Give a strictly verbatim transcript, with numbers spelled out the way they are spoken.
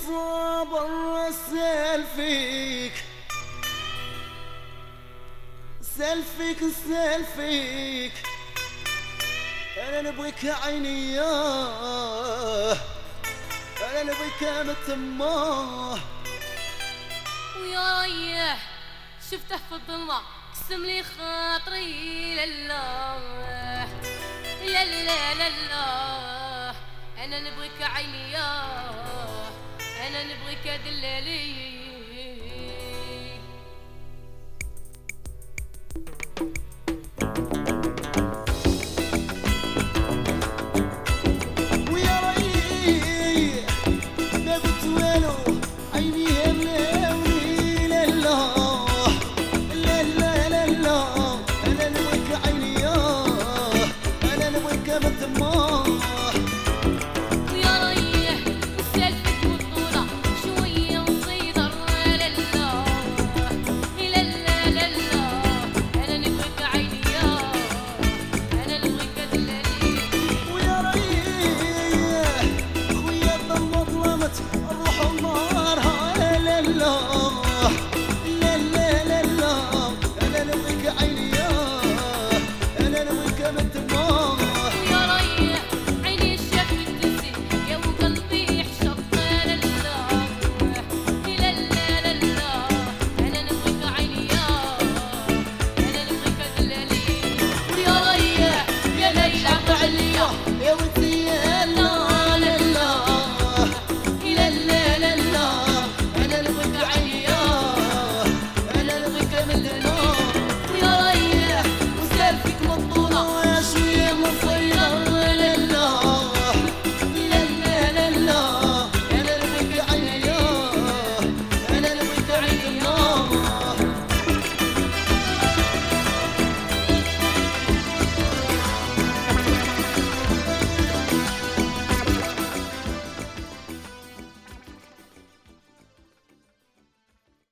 الصبر سالفيك سالفيك سالفيك انا نبغيك عيني انا نبغيك متماه ويا ريح شفته في الظلمة قسم لي خاطري لله لا لا لا لا انا نبغيك عيني انا نبغيك دلالي